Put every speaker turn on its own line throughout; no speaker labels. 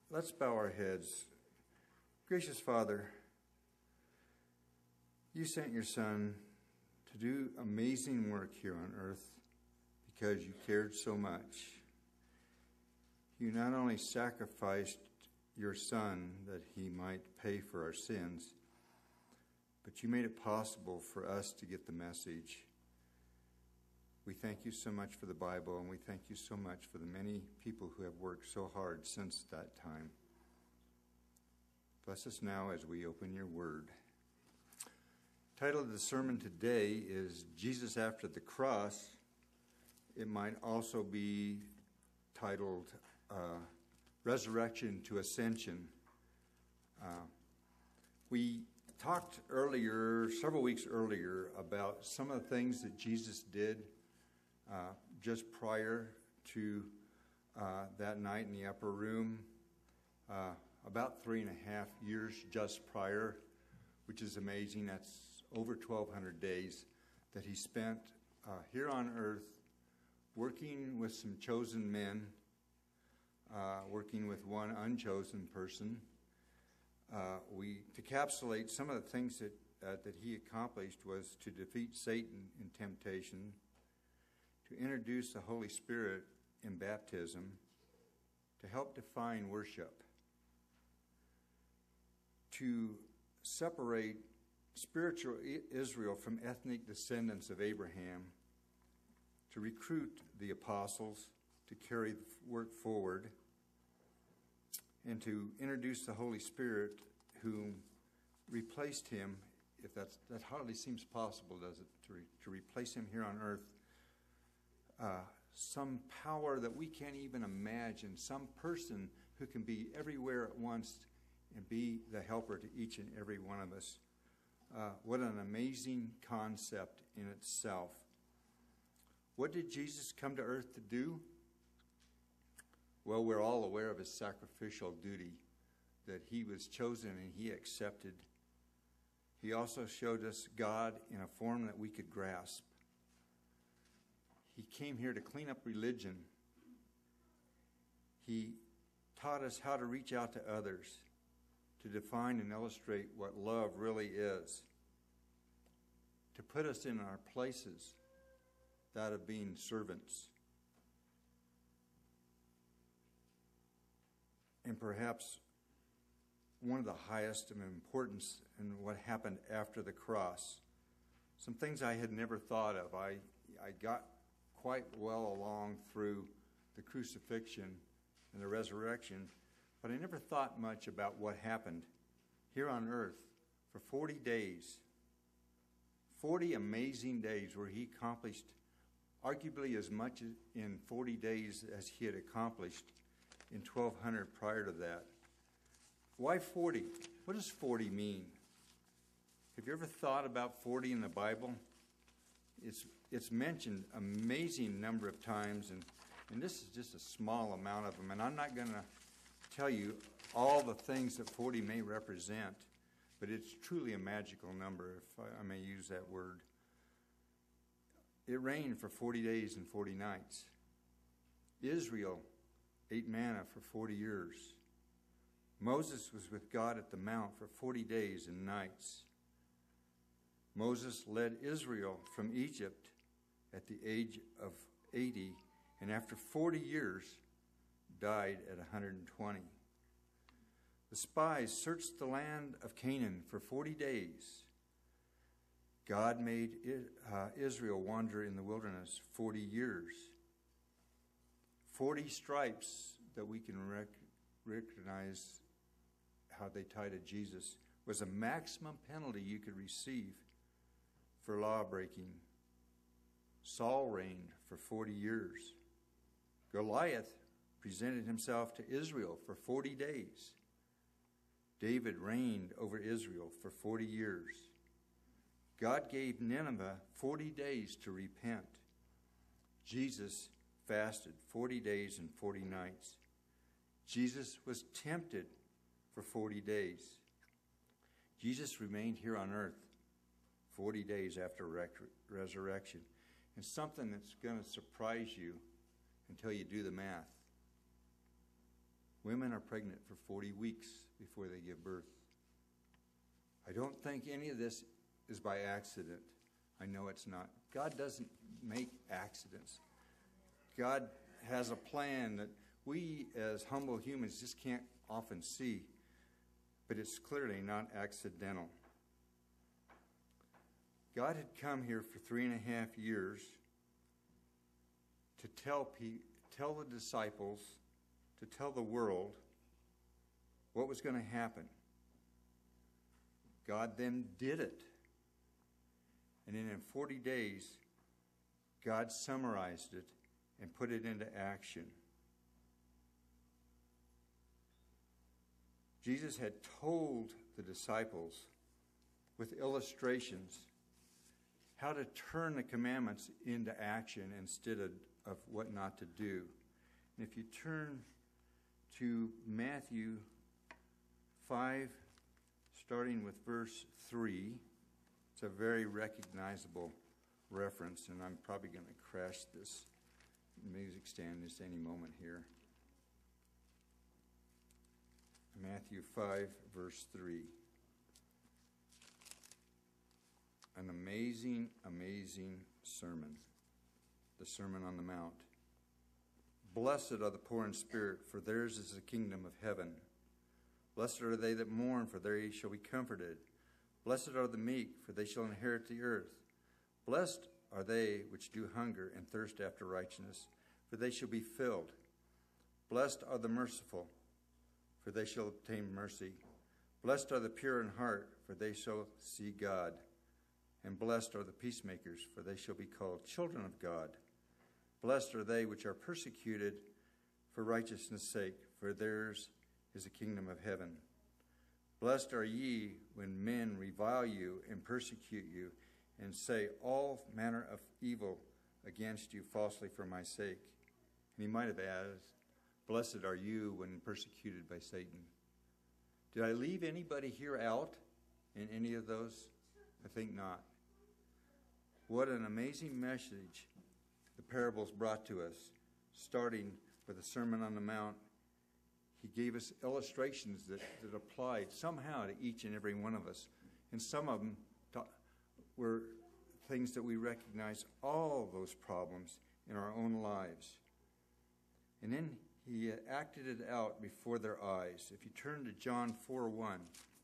Let's bow our heads. Gracious Father, you sent your Son to do amazing work here on earth because you cared so much. You not only sacrificed your Son that he might pay for our sins, but you made it possible for us to get the message. We thank you so much for the Bible, and we thank you so much for the many people who have worked so hard since that time. Bless us now as we open your word. The title of the sermon today is Jesus After the Cross. It might also be titled Resurrection to Ascension. We talked earlier, several weeks earlier, about some of the things that Jesus did just prior to that night in the upper room, about 3.5 years just prior, which is amazing. That's over 1,200 days that he spent here on earth working with some chosen men, working with one unchosen person. To encapsulate some of the things that he accomplished was to defeat Satan in temptation, to introduce the Holy Spirit in baptism, to help define worship, to separate spiritual Israel from ethnic descendants of Abraham, to recruit the apostles to carry the work forward, and to introduce the Holy Spirit who replaced him, if that hardly seems possible, does it, to replace him here on earth. Some power that we can't even imagine, some person who can be everywhere at once and be the helper to each and every one of us. What an amazing concept in itself. What did Jesus come to earth to do? Well, we're all aware of his sacrificial duty, that he was chosen and he accepted. He also showed us God in a form that we could grasp. He came here to clean up religion. He taught us how to reach out to others, to define and illustrate what love really is, to put us in our places, that of being servants. And perhaps one of the highest of importance in what happened after the cross, some things I had never thought of. I got quite well along through the crucifixion and the resurrection, but I never thought much about what happened here on earth for 40 days. 40 amazing days where he accomplished arguably as much in 40 days as he had accomplished in 1,200 prior to that. Why 40? What does 40 mean? Have you ever thought about 40 in the Bible? It's mentioned an amazing number of times, and this is just a small amount of them. And I'm not going to tell you all the things that 40 may represent, but it's truly a magical number, if I may use that word. It rained for 40 days and 40 nights. Israel ate manna for 40 years. Moses was with God at the mount for 40 days and nights. Moses led Israel from Egypt at the age of 80, and after 40 years, died at 120. The spies searched the land of Canaan for 40 days. God made Israel wander in the wilderness 40 years. 40 stripes that we can recognize how they tied to Jesus was a maximum penalty you could receive for law breaking. Saul reigned for 40 years. Goliath presented himself to Israel for 40 days. David reigned over Israel for 40 years. God gave Nineveh 40 days to repent. Jesus fasted 40 days and 40 nights. Jesus was tempted for 40 days. Jesus remained here on earth 40 days after resurrection. And something that's going to surprise you until you do the math. Women are pregnant for 40 weeks before they give birth. I don't think any of this is by accident. I know it's not. God doesn't make accidents. God has a plan that we as humble humans just can't often see, but it's clearly not accidental. God had come here for 3.5 years to tell the disciples, to tell the world what was going to happen. God then did it. And then in 40 days, God summarized it and put it into action. Jesus had told the disciples with illustrations how to turn the commandments into action instead of what not to do. And if you turn to Matthew 5, starting with verse 3, it's a very recognizable reference, and I'm probably going to crash this music stand just any moment here. Matthew 5, verse 3. An amazing, amazing sermon. The Sermon on the Mount. Blessed are the poor in spirit, for theirs is the kingdom of heaven. Blessed are they that mourn, for they shall be comforted. Blessed are the meek, for they shall inherit the earth. Blessed are they which do hunger and thirst after righteousness, for they shall be filled. Blessed are the merciful, for they shall obtain mercy. Blessed are the pure in heart, for they shall see God. And blessed are the peacemakers, for they shall be called children of God. Blessed are they which are persecuted for righteousness' sake, for theirs is the kingdom of heaven. Blessed are ye when men revile you and persecute you, and say all manner of evil against you falsely for my sake. And he might have added, blessed are you when persecuted by Satan. Did I leave anybody here out in any of those? I think not. What an amazing message the parables brought to us, starting with the Sermon on the Mount. He gave us illustrations that applied somehow to each and every one of us. And some of them were things that we recognize all those problems in our own lives. And then he acted it out before their eyes. If you turn to John 4:1.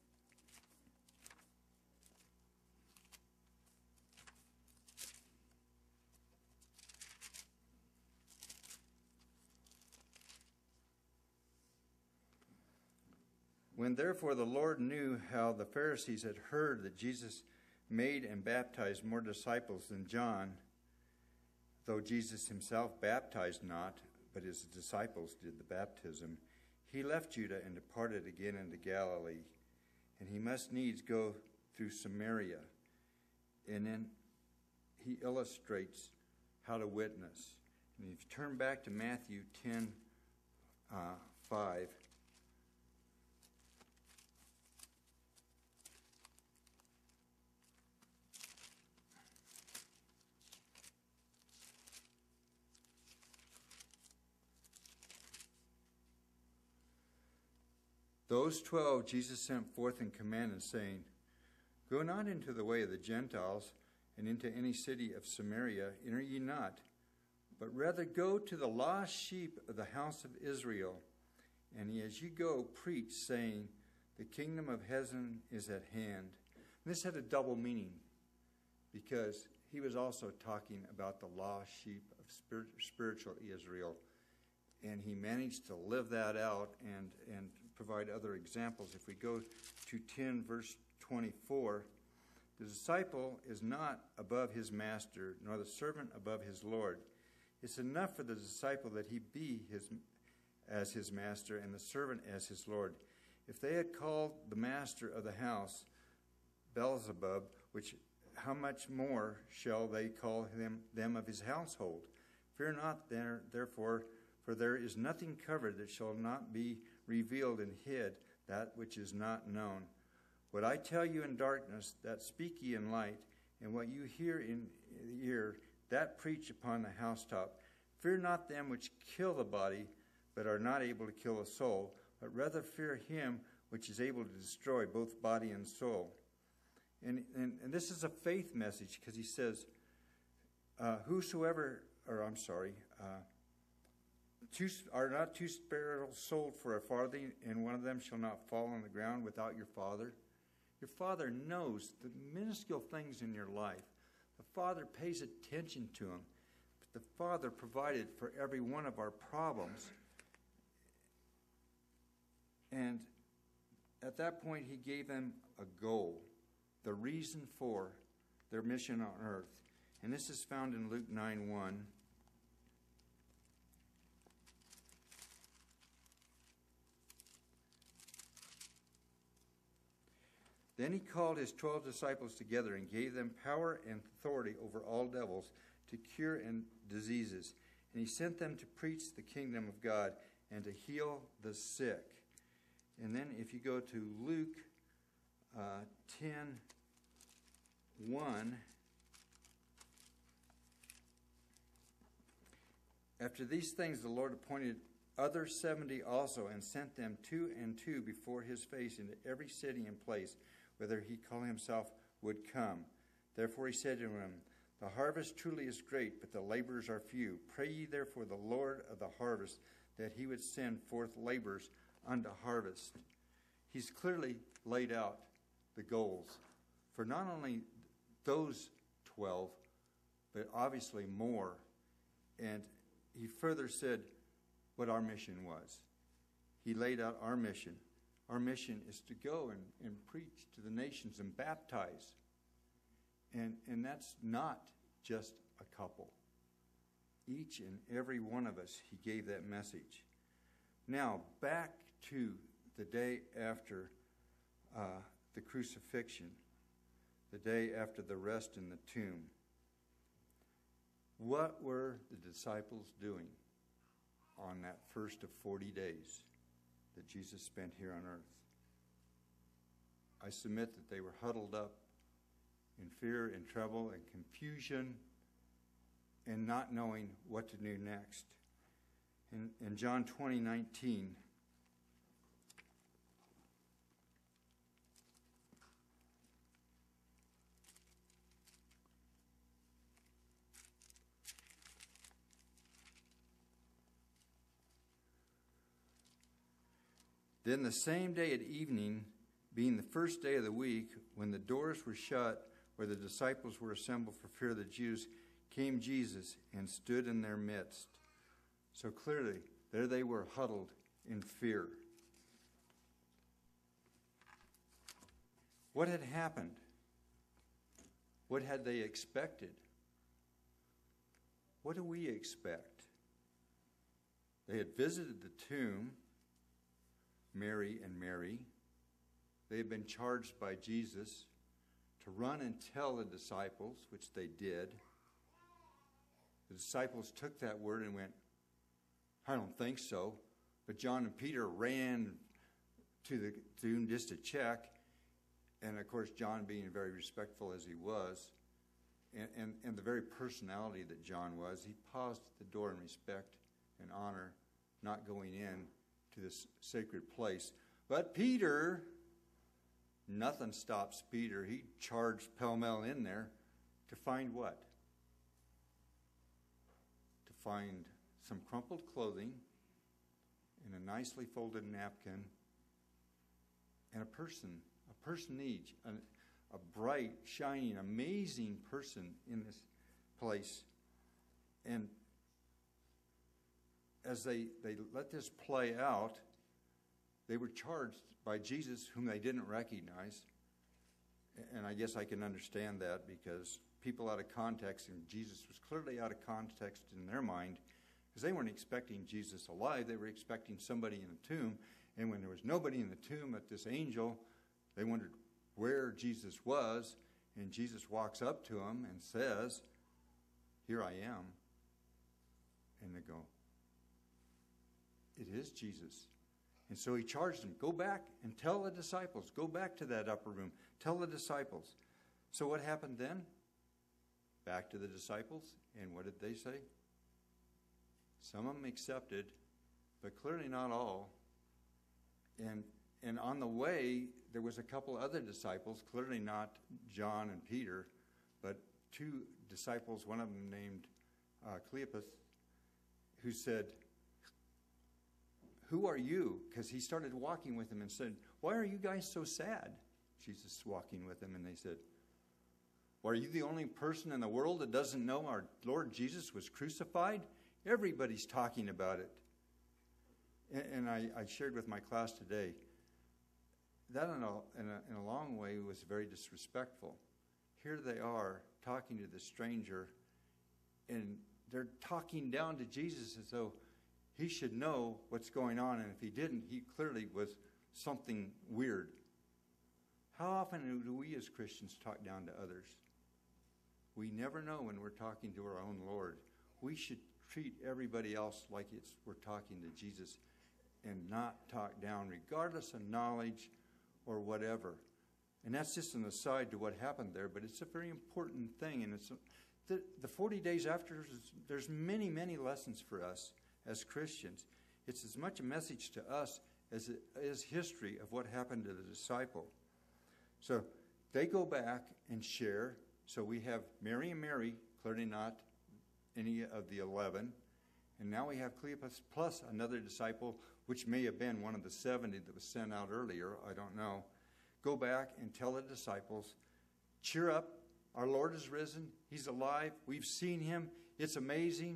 When therefore the Lord knew how the Pharisees had heard that Jesus made and baptized more disciples than John, though Jesus himself baptized not, but his disciples did the baptism, he left Judah and departed again into Galilee. And he must needs go through Samaria. And then he illustrates how to witness. And if you turn back to Matthew 10:5, those 12 Jesus sent forth and commanded, saying, Go not into the way of the Gentiles, and into any city of Samaria enter ye not, but rather go to the lost sheep of the house of Israel. And as ye go, preach, saying, The kingdom of heaven is at hand. And this had a double meaning, because he was also talking about the lost sheep of spiritual Israel. And he managed to live that out and provide other examples. If we go to 10 verse 24, the disciple is not above his master, nor the servant above his Lord. It's enough for the disciple that he be as his master and the servant as his Lord. If they had called the master of the house Beelzebub, which how much more shall they call them of his household? Fear not therefore, for there is nothing covered that shall not be revealed and hid, that which is not known. What I tell you in darkness, that speak ye in light, and what you hear in the ear, that preach upon the housetop. Fear not them which kill the body, but are not able to kill a soul, but rather fear him which is able to destroy both body and soul. And this is a faith message, because he says, are not two sparrows sold for a farthing, and one of them shall not fall on the ground without your Father? Your Father knows the minuscule things in your life. The Father pays attention to them. But the Father provided for every one of our problems. And at that point, he gave them a goal, the reason for their mission on earth. And this is found in Luke 9:1. Then he called his 12 disciples together and gave them power and authority over all devils to cure and diseases. And he sent them to preach the kingdom of God and to heal the sick. And then if you go to Luke 10:1, after these things the Lord appointed other 70 also, and sent them 2 and 2 before his face into every city and place, whither he called himself would come. Therefore he said to them, the harvest truly is great, but the laborers are few. Pray ye therefore the Lord of the harvest, that he would send forth laborers unto harvest. He's clearly laid out the goals for not only those 12, but obviously more. And he further said what our mission was. He laid out our mission. Our mission is to go and preach to the nations and baptize. And that's not just a couple. Each and every one of us, he gave that message. Now, back to the day after the crucifixion, the day after the rest in the tomb. What were the disciples doing on that first of 40 days that Jesus spent here on earth? I submit that they were huddled up in fear and trouble and confusion and not knowing what to do next. In John 20:19, then the same day at evening, being the first day of the week, when the doors were shut where the disciples were assembled for fear of the Jews, came Jesus and stood in their midst. So clearly, there they were, huddled in fear. What had happened? What had they expected? What do we expect? They had visited the tomb, Mary and Mary. They had been charged by Jesus to run and tell the disciples, which they did. The disciples took that word and went, I don't think so. But John and Peter ran to the tomb just to check. And of course, John, being very respectful as he was, and the very personality that John was, he paused at the door in respect and honor, not going in to this sacred place. But Peter, nothing stops Peter. He charged pell-mell in there to find what? To find some crumpled clothing and a nicely folded napkin and a personage, a bright, shining, amazing person in this place. And as they let this play out, they were charged by Jesus, whom they didn't recognize. And I guess I can understand that, because people out of context, and Jesus was clearly out of context in their mind, because they weren't expecting Jesus alive. They were expecting somebody in the tomb. And when there was nobody in the tomb but this angel, they wondered where Jesus was. And Jesus walks up to them and says, here I am. And they go, it is Jesus. And so he charged them, go back and tell the disciples. Go back to that upper room. Tell the disciples. So what happened then? Back to the disciples. And what did they say? Some of them accepted. but clearly not all. And on the way, there was a couple other disciples, clearly not John and Peter, but two disciples, one of them named Cleopas, who said, "Who are you?" Because he started walking with them and said, "Why are you guys so sad?" Jesus walking with them, and they said, "Well, are you the only person in the world that doesn't know our Lord Jesus was crucified? Everybody's talking about it." And I shared with my class today, that in a long way was very disrespectful. Here they are talking to the stranger, and they're talking down to Jesus as though he should know what's going on, and if he didn't, he clearly was something weird. How often do we as Christians talk down to others? We never know when we're talking to our own Lord. We should treat everybody else like we're talking to Jesus and not talk down, regardless of knowledge or whatever. And that's just an aside to what happened there, but it's a very important thing. And it's the 40 days after, there's many, many lessons for us as Christians. It's as much a message to us as it is history of what happened to the disciple. So they go back and share. So we have Mary and Mary, clearly not any of the 11. And now we have Cleopas plus another disciple, which may have been one of the 70 that was sent out earlier. I don't know. Go back and tell the disciples, cheer up. Our Lord is risen. He's alive. We've seen him. It's amazing.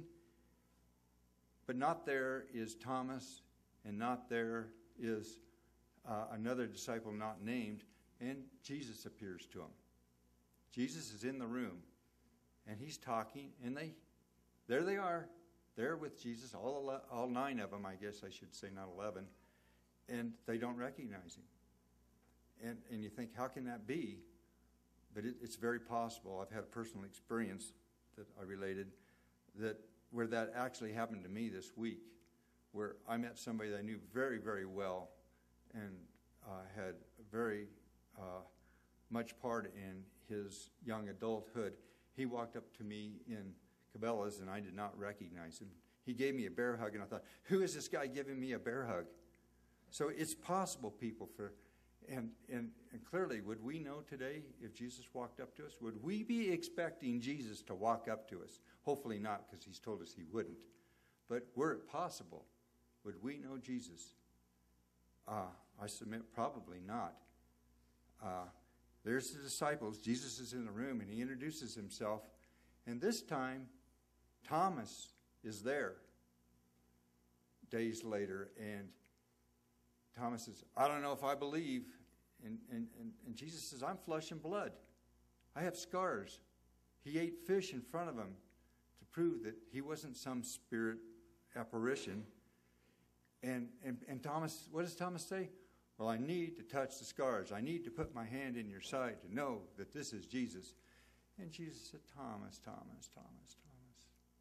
But not there is Thomas, and not there is another disciple not named. And Jesus appears to him. Jesus is in the room, and he's talking, and there they are. They're with Jesus, all 9 of them, I guess I should say, not 11, and they don't recognize him. And you think, how can that be? But it's very possible. I've had a personal experience that I related where that actually happened to me this week, where I met somebody that I knew very, very well and had very much part in his young adulthood. He walked up to me in Cabela's, and I did not recognize him. He gave me a bear hug, and I thought, who is this guy giving me a bear hug? So it's possible, people, and clearly, would we know today if Jesus walked up to us? Would we be expecting Jesus to walk up to us? Hopefully not, because he's told us he wouldn't. But were it possible, would we know Jesus? I submit probably not. There's the disciples. Jesus is in the room, and he introduces himself. And this time, Thomas is there days later, and Thomas says, I don't know if I believe. And Jesus says, I'm flesh and blood. I have scars. He ate fish in front of him to prove that he wasn't some spirit apparition. And Thomas, what does Thomas say? Well, I need to touch the scars. I need to put my hand in your side to know that this is Jesus. And Jesus said, Thomas, Thomas, Thomas, Thomas.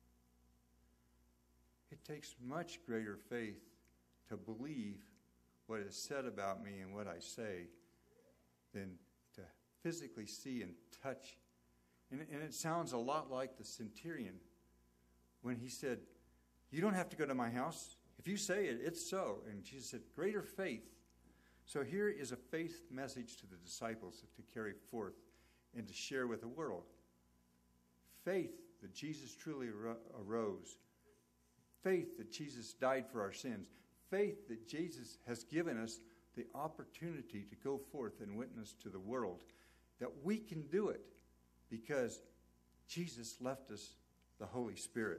It takes much greater faith to believe what is said about me and what I say than to physically see and touch. And it sounds a lot like the centurion when he said, you don't have to go to my house. If you say it, it's so. And Jesus said, greater faith. So here is a faith message to the disciples to carry forth and to share with the world. Faith that Jesus truly arose. Faith that Jesus died for our sins. Faith that Jesus has given us the opportunity to go forth and witness to the world. That we can do it because Jesus left us the Holy Spirit.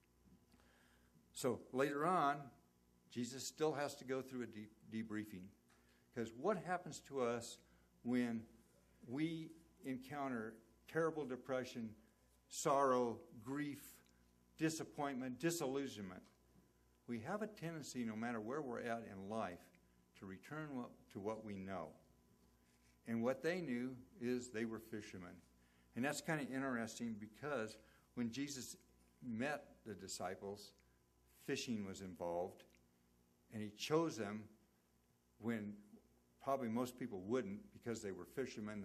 So later on, Jesus still has to go through a debriefing. Because what happens to us when we encounter terrible depression, sorrow, grief, disappointment, disillusionment? We have a tendency, no matter where we're at in life, to return to what we know. And what they knew is they were fishermen. And that's kind of interesting because when Jesus met the disciples, fishing was involved. And he chose them when probably most people wouldn't, because they were fishermen,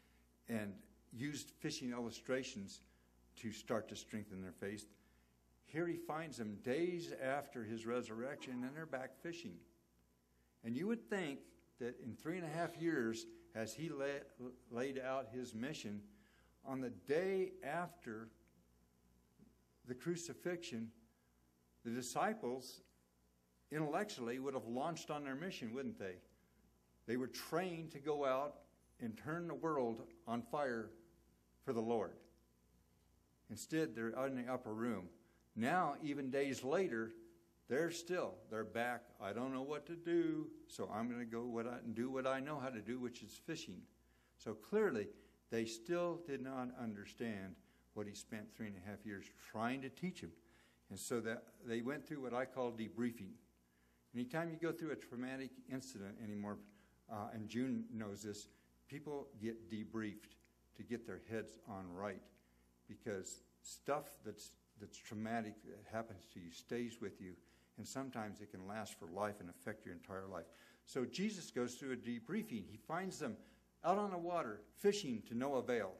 and used fishing illustrations to start to strengthen their faith. here he finds them days after his resurrection, and they're back fishing. And you would think that in 3.5 years, as he laid out his mission, on the day after the crucifixion, the disciples intellectually would have launched on their mission, wouldn't they? They were trained to go out and turn the world on fire for the Lord. Instead, they're out in the upper room. Now, even days later, they're back. I don't know what to do, so I'm going to go and do what I know how to do, which is fishing. So clearly, they still did not understand what he spent 3.5 years trying to teach them. And so that they went through what I call debriefing. Anytime you go through a traumatic incident anymore, and June knows this, people get debriefed to get their heads on right, because stuff that's traumatic that happens to you stays with you, and sometimes it can last for life and affect your entire life. So Jesus goes through a debriefing. He finds them out on the water fishing to no avail,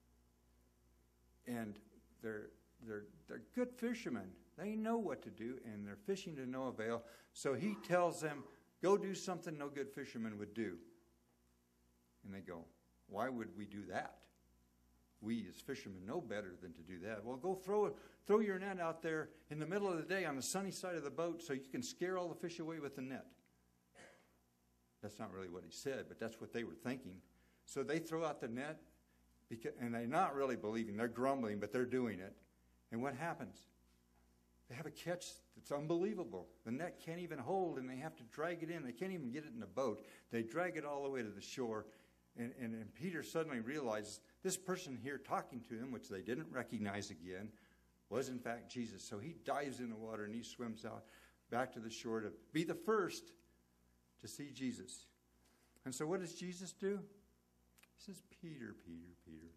and they're good fishermen. They know what to do, and they're fishing to no avail. So he tells them, go do something no good fisherman would do. And they go, why would we do that? We as fishermen know better than to do that. Well, go throw your net out there in the middle of the day on the sunny side of the boat so you can scare all the fish away with the net. That's not really what he said, but that's what they were thinking. So they throw out the net, and they're not really believing. They're grumbling, but they're doing it. And what happens? They have a catch that's unbelievable. The net can't even hold, and they have to drag it in. They can't even get it in the boat. They drag it all the way to the shore. And Peter suddenly realizes this person here talking to him, which they didn't recognize again, was in fact Jesus. So he dives in the water and he swims out back to the shore to be the first to see Jesus. And so what does Jesus do? He says, Peter, Peter, Peter,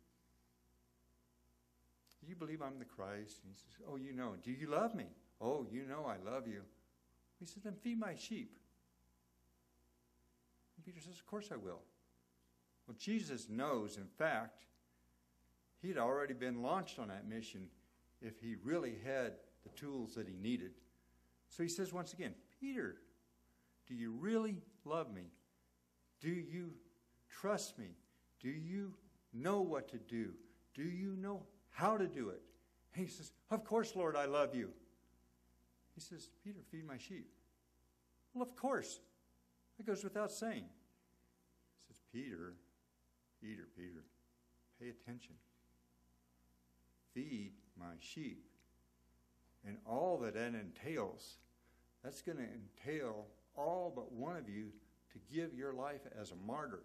do you believe I'm the Christ? And he says, oh, you know. Do you love me? Oh, you know I love you. He says, then feed my sheep. And Peter says, of course I will. Well, Jesus knows, in fact, he'd already been launched on that mission if he really had the tools that he needed. So he says once again, Peter, do you really love me? Do you trust me? Do you know what to do? Do you know how to do it? And he says, of course, Lord, I love you. He says, Peter, feed my sheep. Well, of course. That goes without saying. He says, Peter, Peter, Peter, pay attention. Feed my sheep. And all that entails, that's going to entail all but one of you to give your life as a martyr.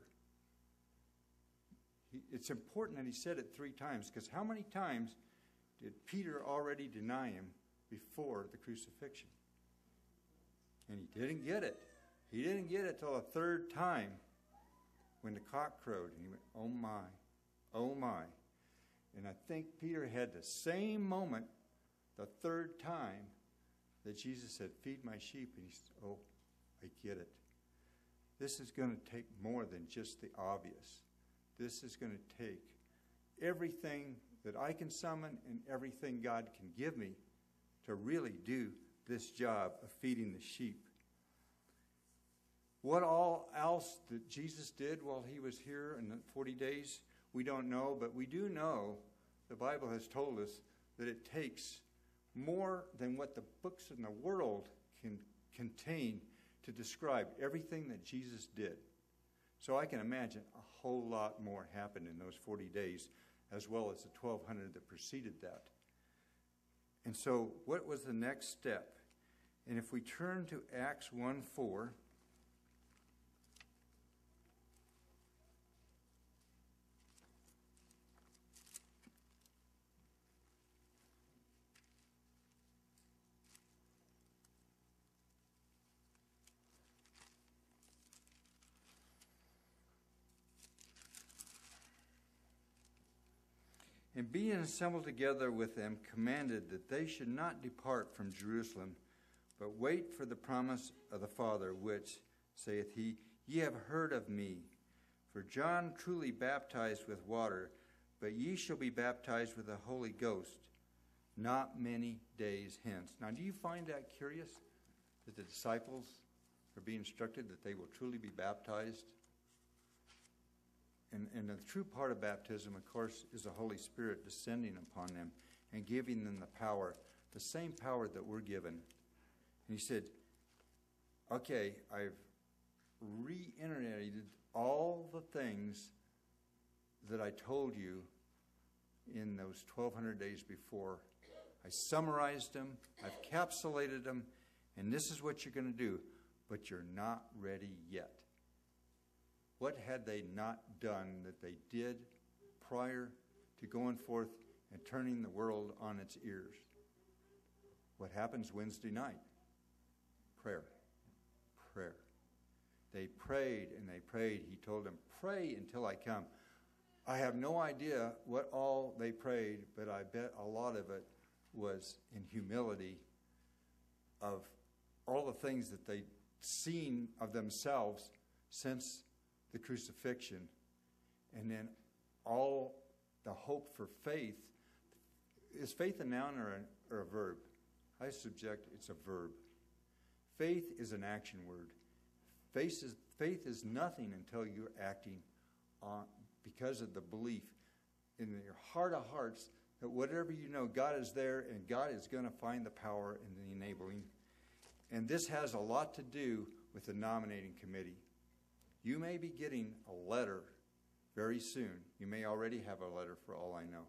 It's important that he said it 3 times, because how many times did Peter already deny him before the crucifixion? And he didn't get it. He didn't get it till the 3rd time when the cock crowed. And he went, oh my, oh my. And I think Peter had the same moment the 3rd time that Jesus said, feed my sheep. And he said, oh, I get it. This is going to take more than just the obvious. This is going to take everything that I can summon and everything God can give me to really do this job of feeding the sheep. What all else that Jesus did while he was here in the 40 days, we don't know, but we do know the Bible has told us that it takes more than what the books in the world can contain to describe everything that Jesus did. So I can imagine a whole lot more happened in those 40 days, as well as the 1,200 that preceded that. And so what was the next step? And if we turn to Acts 1:4, and being assembled together with them, commanded that they should not depart from Jerusalem, but wait for the promise of the Father, which, saith he, ye have heard of me. For John truly baptized with water, but ye shall be baptized with the Holy Ghost not many days hence. Now, do you find that curious that the disciples are being instructed that they will truly be baptized? And the true part of baptism, of course, is the Holy Spirit descending upon them and giving them the power, the same power that we're given. And he said, okay, I've reiterated all the things that I told you in those 1,200 days before. I summarized them, I've encapsulated them, and this is what you're going to do. But you're not ready yet. What had they not done that they did prior to going forth and turning the world on its ears? What happens Wednesday night? Prayer. Prayer. They prayed and they prayed. He told them, pray until I come. I have no idea what all they prayed, but I bet a lot of it was in humility of all the things that they'd seen of themselves since the crucifixion. And then all the hope for faith. Is faith a noun or a verb? I subject it's a verb. Faith is an action word. Faith is nothing until you're acting on because of the belief in your heart of hearts that whatever you know, God is there and God is going to find the power and the enabling. And this has a lot to do with the nominating committee. You may be getting a letter very soon. You may already have a letter for all I know.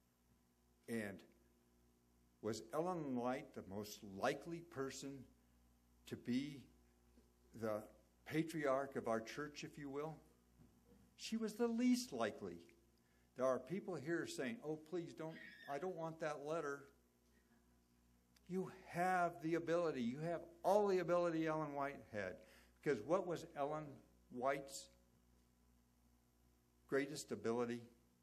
And was Ellen White the most likely person to be the patriarch of our church, if you will? She was the least likely. There are people here saying, oh, please don't, I don't want that letter. You have the ability. You have all the ability Ellen White had. Because what was Ellen White's greatest ability?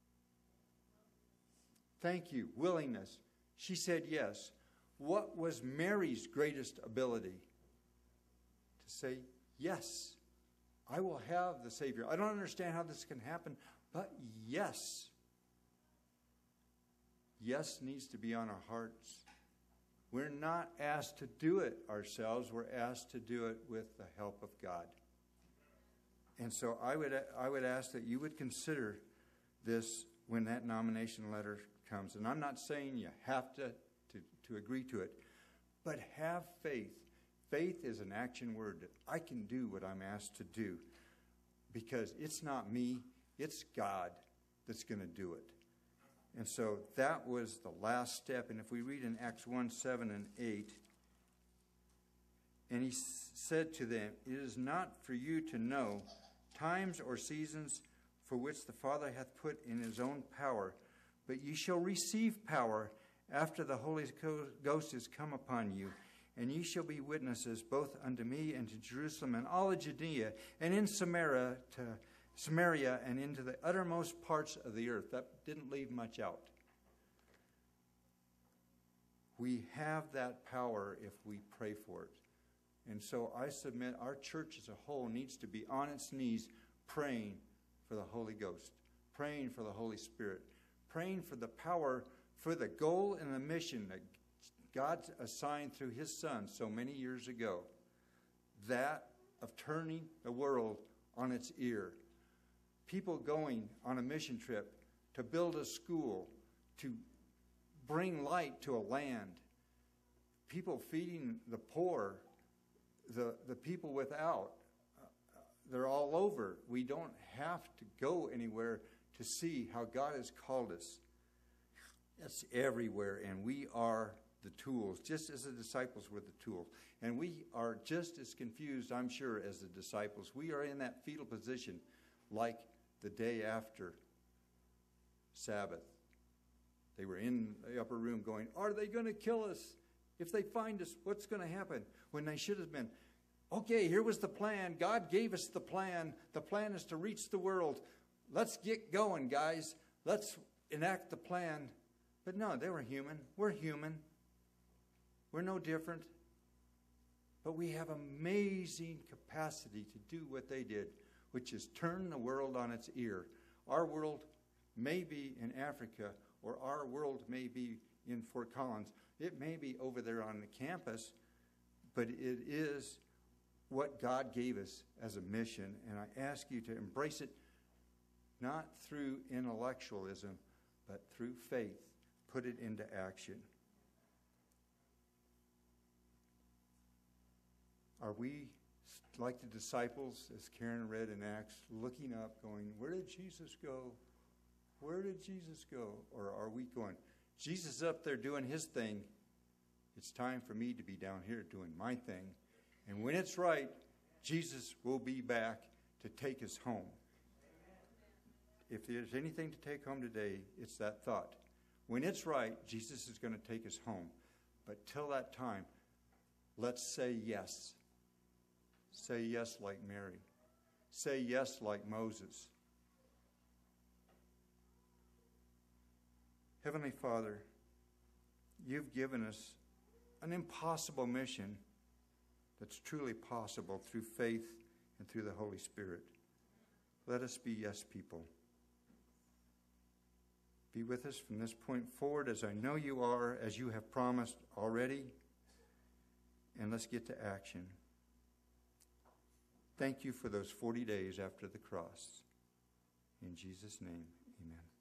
Thank you. Willingness. She said yes. What was Mary's greatest ability? To say, yes, I will have the Savior. I don't understand how this can happen, but yes. Yes needs to be on our hearts. We're not asked to do it ourselves. We're asked to do it with the help of God. And so I would ask that you would consider this when that nomination letter comes. And I'm not saying you have to agree to it, but have faith. Faith is an action word that I can do what I'm asked to do because it's not me, it's God that's going to do it. And so that was the last step. And if we read in Acts 1, 7 and 8, and he said to them, it is not for you to know times or seasons for which the Father hath put in his own power, but ye shall receive power after the Holy Ghost is come upon you, and ye shall be witnesses both unto me and to Jerusalem and all of Judea and in Samaria and into the uttermost parts of the earth. That didn't leave much out. We have that power if we pray for it. And so I submit our church as a whole needs to be on its knees praying for the Holy Ghost, praying for the Holy Spirit, praying for the power, for the goal and the mission that God assigned through his Son so many years ago, that of turning the world on its ear. People going on a mission trip to build a school, to bring light to a land. People feeding the poor, the people without. They're all over. We don't have to go anywhere to see how God has called us. It's everywhere, and we are the tools, just as the disciples were the tools. And we are just as confused, I'm sure, as the disciples. We are in that fetal position like the day after Sabbath. They were in the upper room going, are they going to kill us? If they find us, what's going to happen? When they should have been, okay, here was the plan. God gave us the plan. The plan is to reach the world. Let's get going, guys. Let's enact the plan. But no, they were human. We're human. We're no different. But we have amazing capacity to do what they did, which is turn the world on its ear. Our world may be in Africa, or our world may be in Fort Collins. It may be over there on the campus, but it is what God gave us as a mission. And I ask you to embrace it, not through intellectualism, but through faith. Put it into action. Are we, like the disciples, as Karen read in Acts, looking up, going, where did Jesus go? Where did Jesus go? Or are we going, Jesus is up there doing his thing. It's time for me to be down here doing my thing. And when it's right, Jesus will be back to take us home. If there's anything to take home today, it's that thought. When it's right, Jesus is going to take us home. But till that time, let's say yes. Say yes like Mary. Say yes like Moses. Heavenly Father, you've given us an impossible mission that's truly possible through faith and through the Holy Spirit. Let us be yes people. Be with us from this point forward, as I know you are, as you have promised already. And let's get to action. Thank you for those 40 days after the cross. In Jesus' name, amen.